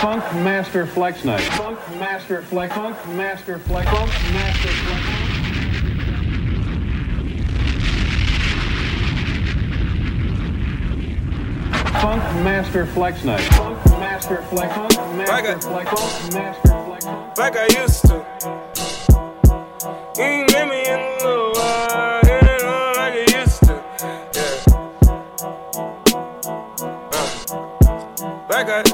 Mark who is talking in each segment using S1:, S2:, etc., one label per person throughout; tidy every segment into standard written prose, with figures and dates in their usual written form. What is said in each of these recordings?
S1: Funk Master Flex Night. Funk Master Flex. Funk Master Flex. Funk Master Flex. Funk Master Flex Night. Funk Master Flex. Funk Master Flex. Funk Master Flex.
S2: Like I used to. You ain't let me in the wild, like I used to. Yeah. Like I.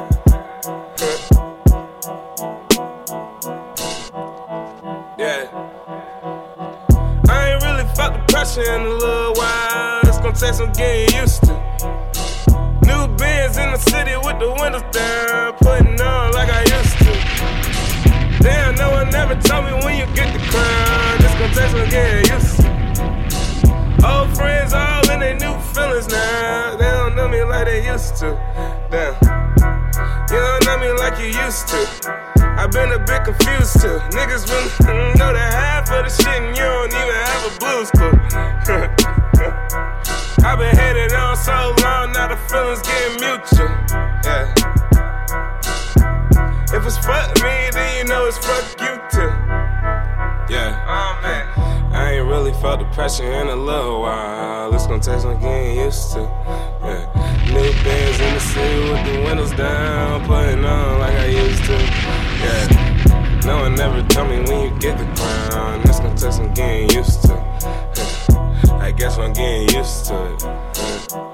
S2: Yeah. I ain't really felt the pressure in a little while. It's gonna take some getting used to. New Benz in the city with the windows down, putting on like I used to. Damn, no one ever told me when you get the crown. It's gonna take some getting used to. Old friends all in their new feelings now. They don't know me like they used to. Damn, you don't know me like you used to. I've been a bit confused too. Niggas really know the half of the shit and you don't even have a blues clue. I've been headed on so long, now the feelings getting mutual. Yeah. If it's fuck me, then you know it's fuck you too. Yeah. Oh man. I ain't really felt the pressure in a little while. It's gonna take some getting used to. Yeah. New Benz in the city with the windows down, putting on like I used to. Yeah. No one ever told me when you get the crown. It's gonna take some getting used to. I guess I'm getting used to it.